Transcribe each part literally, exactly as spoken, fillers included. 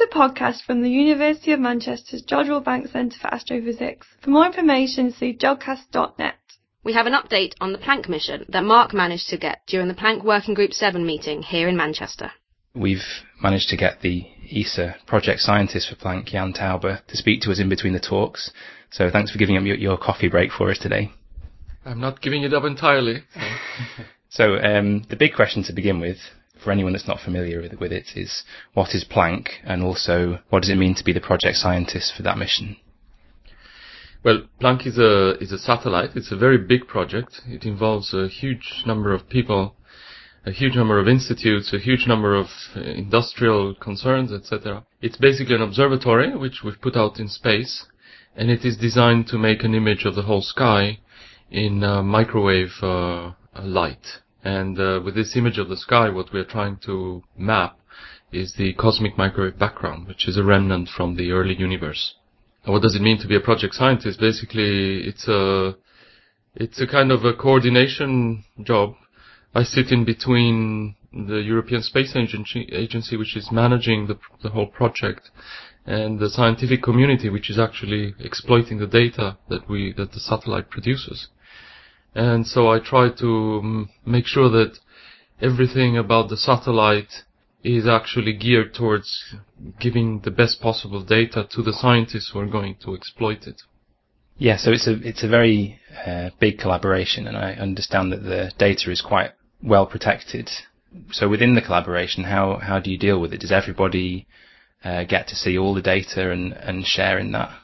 a podcast from the University of Manchester's Jodrell Bank Centre for Astrophysics. For more information, see jodcast dot net. We have an update on the Planck mission that Mark managed to get during the Planck Working Group seven meeting here in Manchester. We've managed to get the E S A project scientist for Planck, Jan Tauber, to speak to us in between the talks. So thanks for giving up your, your coffee break for us today. I'm not giving it up entirely. So um, the big question to begin with, for anyone that's not familiar with, with it, is what is Planck, and also what does it mean to be the project scientist for that mission? Well, Planck is a is a satellite. It's a very big project. It involves a huge number of people, a huge number of institutes, a huge number of industrial concerns, et cetera. It's basically an observatory which we've put out in space, and it is designed to make an image of the whole sky in uh, microwave uh, light. And uh, with this image of the sky, what we're trying to map is the cosmic microwave background, which is a remnant from the early universe. And what does it mean to be a project scientist? Basically, it's a it's a kind of a coordination job. I sit in between the European Space Agency, agency which is managing the, the whole project, and the scientific community, which is actually exploiting the data that we that the satellite produces. And so I try to m- make sure that everything about the satellite is actually geared towards giving the best possible data to the scientists who are going to exploit it. Yeah, so it's a it's a very uh, big collaboration, and I understand that the data is quite well protected. So within the collaboration, how how do you deal with it? Does everybody uh, get to see all the data and, and share in that?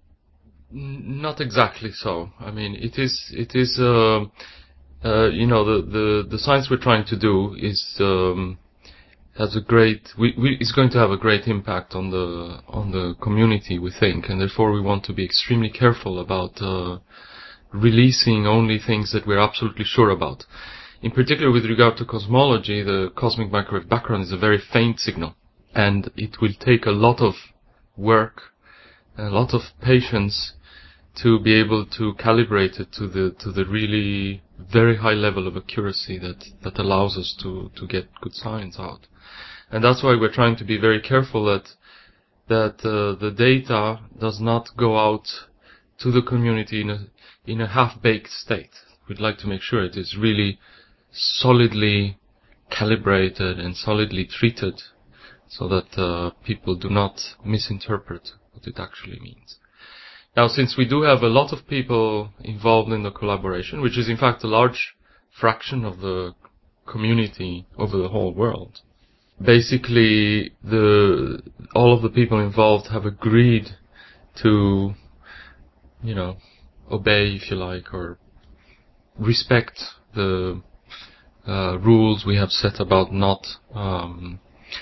Not exactly so. I mean, it is, it is, uh, uh, you know, the, the, the science we're trying to do is, um, has a great, we, we, is going to have a great impact on the, on the community, we think, and therefore we want to be extremely careful about, uh, releasing only things that we're absolutely sure about. In particular, with regard to cosmology, the cosmic microwave background is a very faint signal, and it will take a lot of work, a lot of patience, to be able to calibrate it to the to the really very high level of accuracy that, that allows us to, to get good science out. And that's why we're trying to be very careful that that uh, the data does not go out to the community in a in a half-baked state. We'd like to make sure it is really solidly calibrated and solidly treated, so that uh, people do not misinterpret what it actually means. Now, since we do have a lot of people involved in the collaboration, which is in fact a large fraction of the community over the whole world, basically the all of the people involved have agreed to, you know, obey, if you like, or respect the uh, rules we have set about not, um,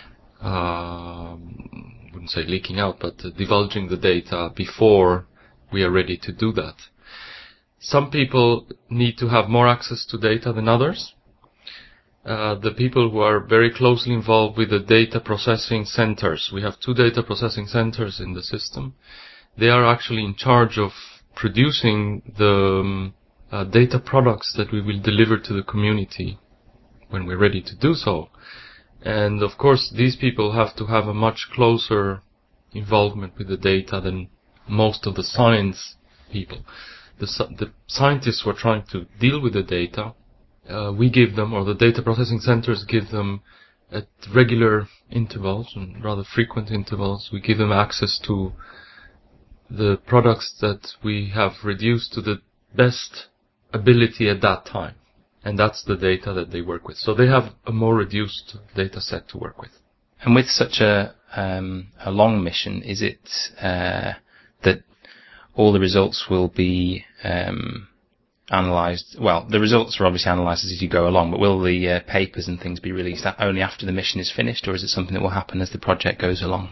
uh, wouldn't say leaking out, but uh, divulging the data before we are ready to do that. Some people need to have more access to data than others. Uh, the people who are very closely involved with the data processing centers, we have two data processing centers in the system. They are actually in charge of producing the um, uh, data products that we will deliver to the community when we're ready to do so. And of course, these people have to have a much closer involvement with the data than most of the science people. The, the scientists who are trying to deal with the data, uh, we give them, or the data processing centers give them at regular intervals, and rather frequent intervals, we give them access to the products that we have reduced to the best ability at that time. And that's the data that they work with. So they have a more reduced data set to work with. And with such a um, a long mission, is it uh, that all the results will be um, analysed? Well, the results are obviously analysed as you go along, but will the uh, papers and things be released only after the mission is finished, or is it something that will happen as the project goes along?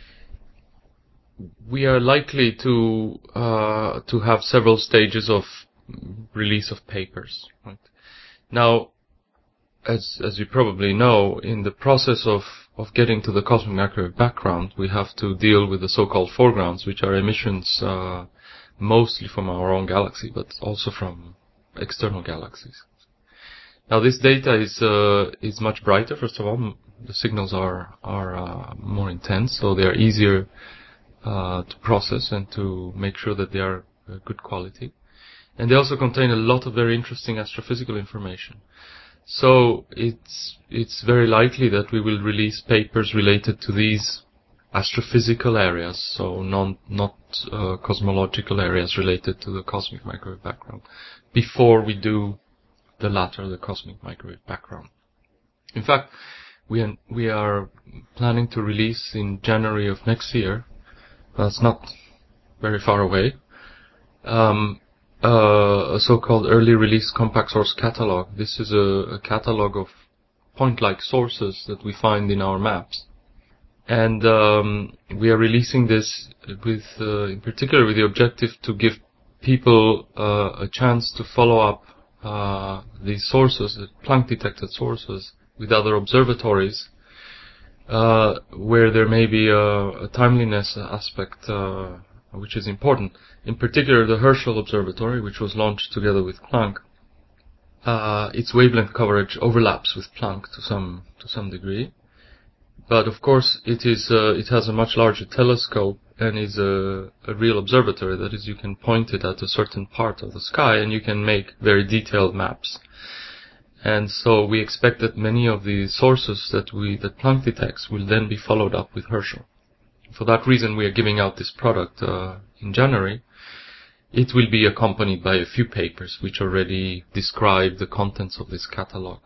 We are likely to uh, to have several stages of release of papers. Right? Now, as as you probably know, in the process of of getting to the cosmic microwave background, we have to deal with the so-called foregrounds, which are emissions uh, mostly from our own galaxy, but also from external galaxies. Now, this data is uh, is much brighter, first of all, m- the signals are are uh, more intense, so they are easier uh, to process and to make sure that they are uh, good quality. And they also contain a lot of very interesting astrophysical information. So it's it's very likely that we will release papers related to these astrophysical areas, so non, not uh, cosmological areas related to the cosmic microwave background, before we do the latter, the cosmic microwave background. In fact, we are, we are planning to release in January of next year, that's not very far away, um, uh, a so-called early release compact source catalog. This is a, a catalog of point-like sources that we find in our maps. And um, we are releasing this with, uh, in particular, with the objective to give people uh, a chance to follow up uh, these sources, the Planck-detected sources, with other observatories, uh, where there may be a, a timeliness aspect uh, which is important. In particular, the Herschel Observatory, which was launched together with Planck, uh, its wavelength coverage overlaps with Planck to some to some degree. But of course, it is uh, it has a much larger telescope and is a, a real observatory. That is, you can point it at a certain part of the sky and you can make very detailed maps. And so we expect that many of the sources that we that Planck detects will then be followed up with Herschel. For that reason, we are giving out this product uh, in January. It will be accompanied by a few papers which already describe the contents of this catalog.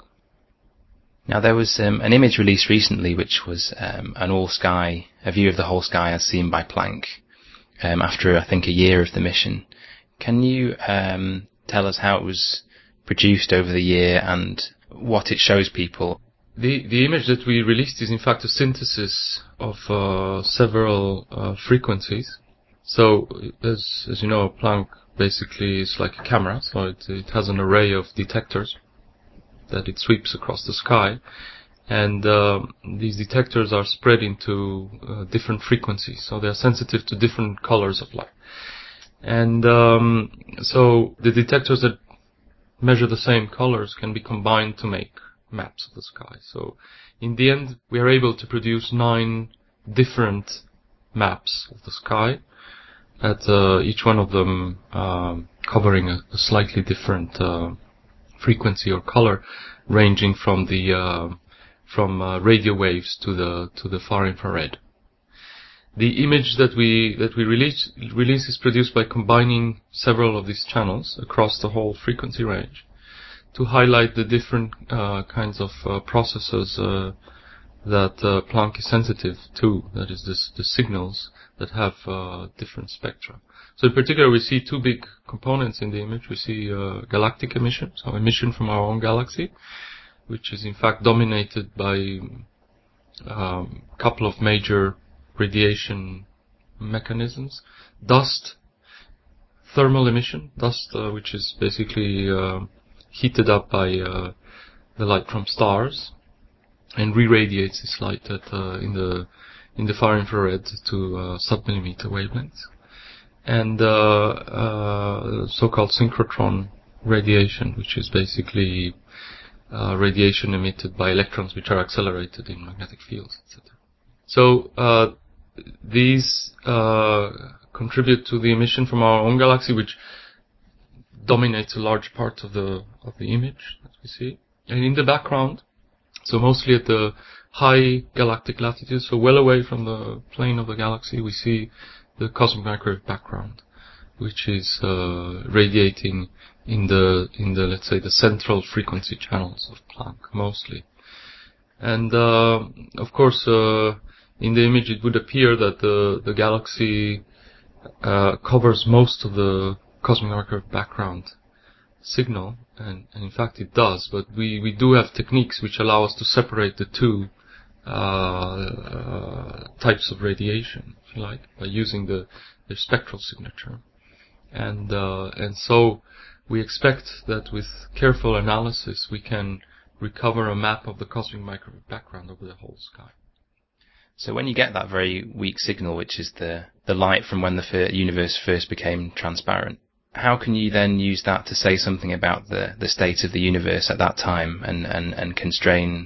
Now, there was um, an image released recently which was um, an all-sky, a view of the whole sky as seen by Planck, um, after, I think, a year of the mission. Can you um, tell us how it was produced over the year and what it shows people? The, the image that we released is, in fact, a synthesis of uh, several uh, frequencies. So, as, as you know, Planck basically is like a camera, so it, it has an array of detectors that it sweeps across the sky, and uh, these detectors are spread into uh, different frequencies, so they are sensitive to different colors of light. And um, so the detectors that measure the same colors can be combined to make maps of the sky. So in the end, we are able to produce nine different maps of the sky, at uh, each one of them um, covering a, a slightly different uh, frequency or color, ranging from the uh, from uh, radio waves to the to the far infrared. The image that we that we release release is produced by combining several of these channels across the whole frequency range to highlight the different uh, kinds of uh, processes uh, that uh, Planck is sensitive to. That is, this, the signals that have uh, different spectra. So in particular, we see two big components in the image. We see uh, galactic emission, so emission from our own galaxy, which is in fact dominated by a um, couple of major radiation mechanisms. Dust, thermal emission, dust uh, which is basically uh, heated up by uh, the light from stars and re-radiates this light at, uh, in the in the far infrared to uh, sub-millimeter wavelengths. And uh, uh, so-called synchrotron radiation, which is basically uh, radiation emitted by electrons which are accelerated in magnetic fields, et cetera. So uh, these uh, contribute to the emission from our own galaxy, which dominates a large part of the of the image that we see. And in the background, so mostly at the high galactic latitude, so well away from the plane of the galaxy, we see the cosmic microwave background, which is uh, radiating in the in the let's say the central frequency channels of Planck mostly. And uh, of course, uh, in the image, it would appear that the the galaxy uh, covers most of the cosmic microwave background signal, and, and in fact it does. But we we do have techniques which allow us to separate the two uh, uh, types of radiation, if you like, by using the the spectral signature. And uh, and so we expect that with careful analysis we can recover a map of the cosmic microwave background over the whole sky. So when you get that very weak signal, which is the, the light from when the fir- universe first became transparent, how can you then use that to say something about the, the state of the universe at that time and, and, and constrain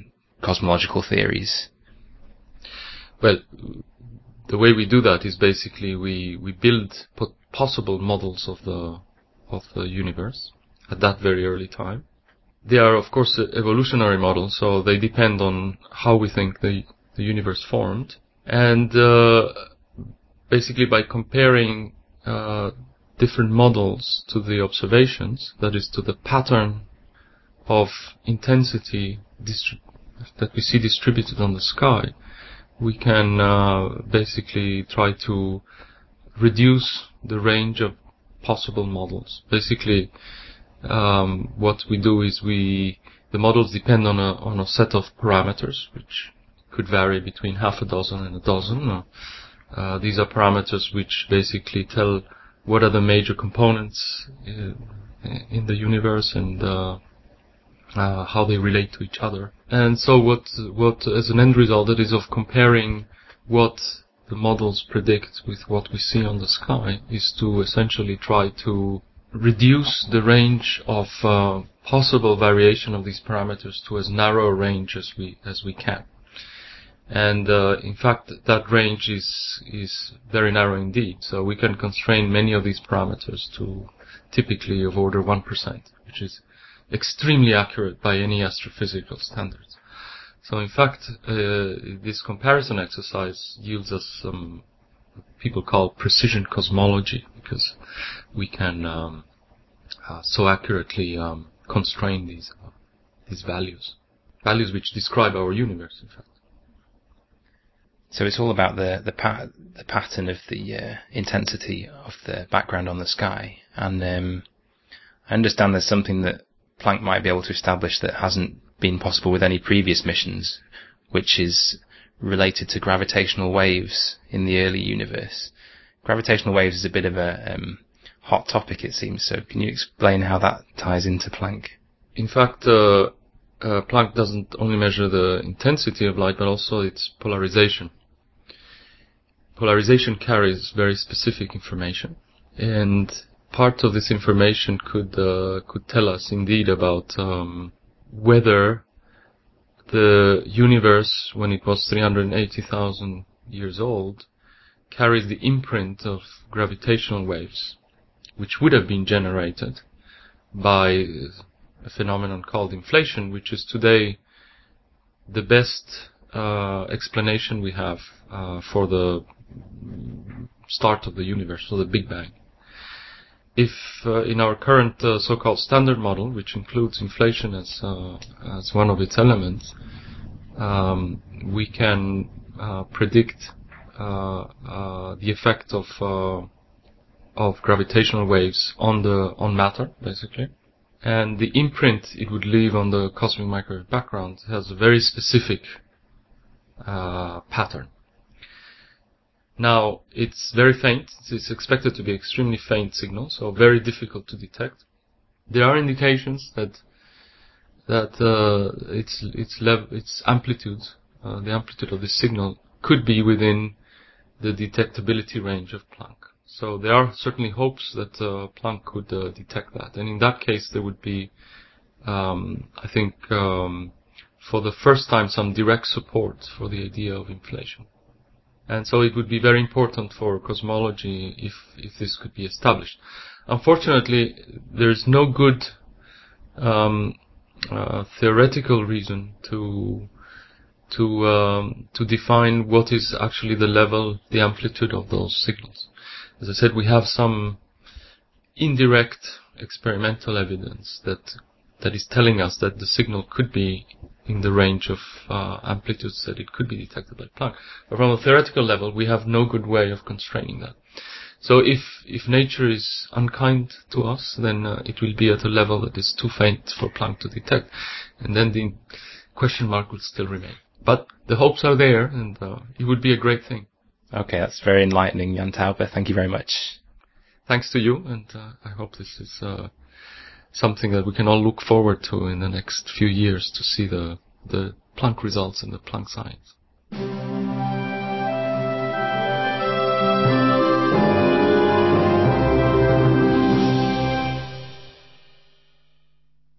cosmological theories? Well, the way we do that is basically we, we build possible models of the of the universe at that very early time. They are, of course, evolutionary models, so they depend on how we think the, the universe formed. And uh, basically by comparing uh, different models to the observations, that is, to the pattern of intensity distri- that we see distributed on the sky, we can uh, basically try to reduce the range of possible models. Basically, um, what we do is we the models depend on a on a set of parameters, which could vary between half a dozen and a dozen. Uh, these are parameters which basically tell what are the major components in, in the universe and uh, uh, how they relate to each other. And so what what as an end result it is of comparing what the models predict with what we see on the sky is to essentially try to reduce the range of uh, possible variation of these parameters to as narrow a range as we as we can. And uh, in fact, that range is is very narrow indeed. So we can constrain many of these parameters to typically of order one percent, which is extremely accurate by any astrophysical standards. So in fact, uh, this comparison exercise yields us some people call precision cosmology, because we can um, uh, so accurately um, constrain these uh, these values, values which describe our universe, in fact. So it's all about the the, pa- the pattern of the uh, intensity of the background on the sky, and um, I understand there's something that Planck might be able to establish that hasn't been possible with any previous missions, which is related to gravitational waves in the early universe. Gravitational waves is a bit of a um, hot topic, it seems. So can you explain how that ties into Planck? In fact, uh, uh, Planck doesn't only measure the intensity of light, but also its polarization. Polarization carries very specific information, and part of this information could uh, could tell us indeed about um, whether the universe, when it was three hundred eighty thousand years old, carries the imprint of gravitational waves, which would have been generated by a phenomenon called inflation, which is today the best uh, explanation we have uh, for the start of the universe, so the Big Bang. If uh, in our current uh, so-called standard model, which includes inflation as uh, as one of its elements, um, we can uh, predict uh, uh, the effect of uh, of gravitational waves on the on matter, basically, and the imprint it would leave on the cosmic microwave background has a very specific uh, pattern. Now, it's very faint. It's expected to be extremely faint signal, so very difficult to detect. There are indications that that uh, its its level, its amplitude, uh, the amplitude of this signal could be within the detectability range of Planck. So there are certainly hopes that uh, Planck could uh, detect that, and in that case, there would be, um, I think, um, for the first time, some direct support for the idea of inflation. And so it would be very important for cosmology if, if this could be established. Unfortunately, there's no good um, uh, theoretical reason to to um, to define what is actually the level, the amplitude of those signals. As I said, we have some indirect experimental evidence that that is telling us that the signal could be in the range of uh, amplitudes that it could be detected by Planck. But from a theoretical level, we have no good way of constraining that. So if if nature is unkind to us, then uh, it will be at a level that is too faint for Planck to detect, and then the question mark will still remain. But the hopes are there, and uh, it would be a great thing. Okay, that's very enlightening, Jan Taube. Thank you very much. Thanks to you, and uh, I hope this is uh, something that we can all look forward to in the next few years to see the the Planck results in the Planck science.